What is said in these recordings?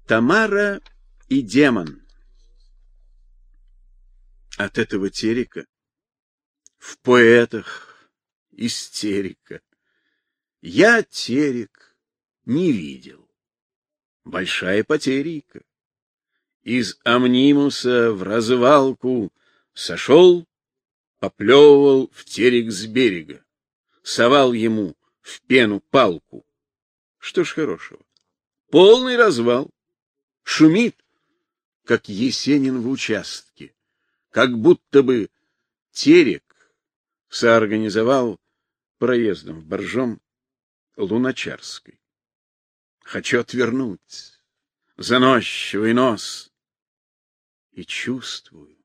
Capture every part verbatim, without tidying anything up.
Тамара и демон. От этого терека в поэтах истерика. Я терек не видел. Большая потерейка. Из амнимуса в развалку сошел, поплевывал в терек с берега, совал ему в пену палку. Что ж хорошего? Полный развал. Шумит, как Есенин в участке, как будто бы терек соорганизовал проездом в Боржом Луначарской. Хочу отвернуть заносчивый нос и чувствую,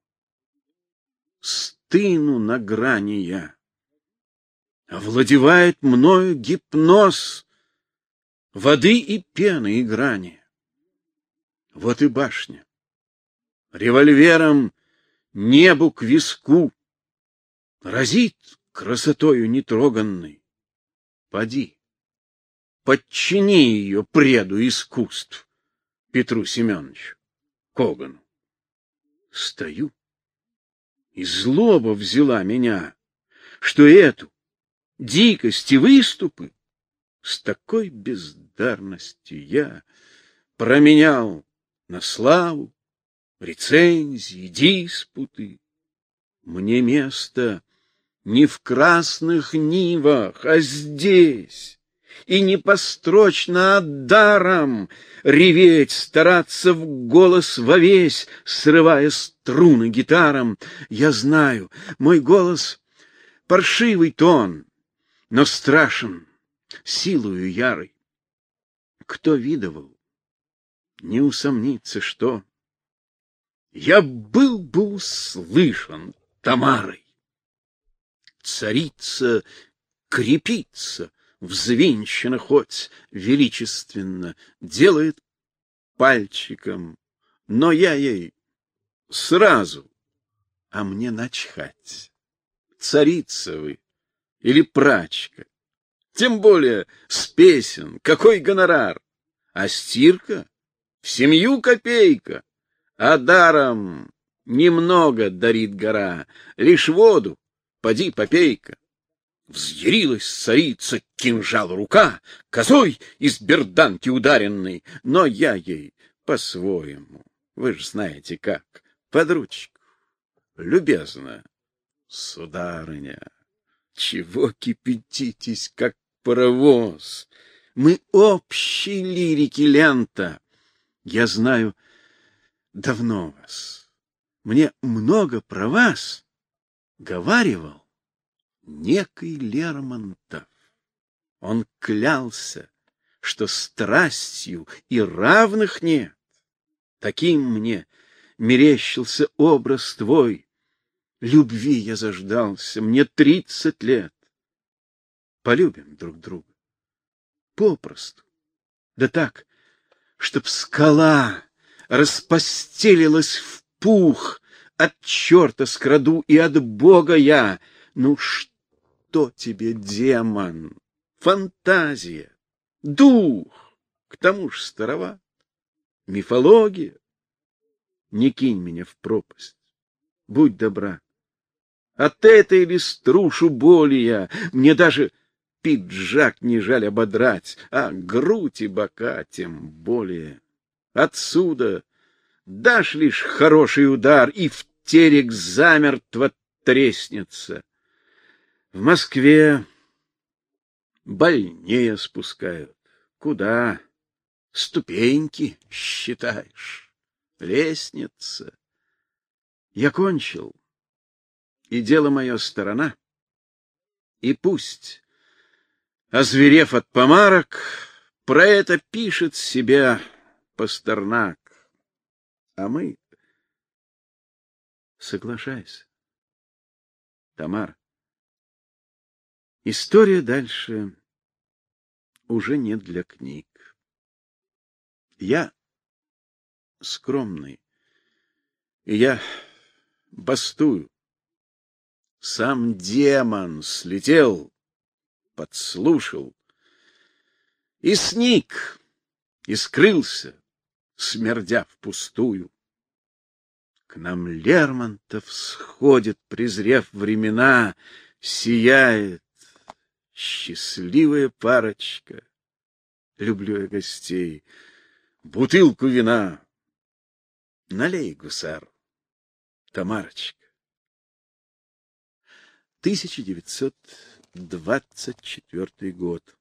стыну на грани я. Овладевает мною гипноз воды и пены и грани. Вот и башня. Револьвером небу к виску разит красотою нетроганной. Поди, подчини ее преду искусств Петру Семеновичу Когану. Стою, и злоба взяла меня, что эту дикость и выступы с такой бездарностью я променял на славу, рецензии, диспуты. Мне место не в красных нивах, а здесь, и не построчно, а даром реветь, стараться в голос вовесь, срывая струны гитаром. Я знаю, мой голос — паршивый тон, но страшен силою ярой. Кто видывал, не усомнится, что я был бы услышан Тамарой. Царица крепится, взвинчена хоть величественно, делает пальчиком, но я ей сразу, а мне начхать. Царица вы или прачка, тем более с песен, какой гонорар, а стирка в семью копейка, а даром немного дарит гора, лишь воду, поди попей-ка. Взъярилась царица, кинжал рука, козой из берданки ударенной, но я ей по-своему, вы же знаете как, под ручку, любезно, сударыня, чего кипятитесь, как паровоз? Мы общей лирики лента. Я знаю давно вас. Мне много про вас говаривал некий Лермонтов. Он клялся, что страстью и равных нет. Таким мне мерещился образ твой. Любви я заждался, мне тридцать лет. Полюбим друг друга. Попросту. Да так, чтоб скала распостелилась в пух, от черта скраду и от Бога я. Ну что тебе, демон? Фантазия, дух, к тому ж староват, мифология. Не кинь меня в пропасть, будь добра. От этой ли струшу боли я, мне даже пиджак не жаль ободрать, а грудь и бока тем более. Отсюда дашь лишь хороший удар, и в терек замертво треснется. В Москве больнее спускают. Куда? Ступеньки, считаешь? Лестница. Я кончил, и дело мое сторона. И пусть, озверев от помарок, про это пишет себя Пастернак. А мы... Соглашайся, Тамара. История дальше уже не для книг. Я скромный, и я бастую. Сам демон слетел, подслушал и сник, и скрылся смердя впустую. К нам Лермонтов сходит, презрев времена, сияет счастливая парочка. Люблю я гостей, бутылку вина. Налей, гусар, Тамарочка. тысяча девятьсот двадцать четвёртый год.